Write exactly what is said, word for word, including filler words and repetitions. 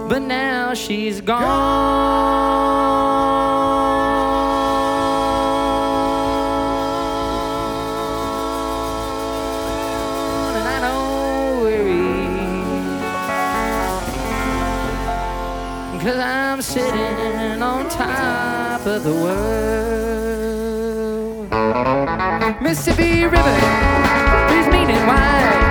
but now she's gone, and I don't worry, 'cause I'm sitting on top of the world. Mississippi River is mean and wide,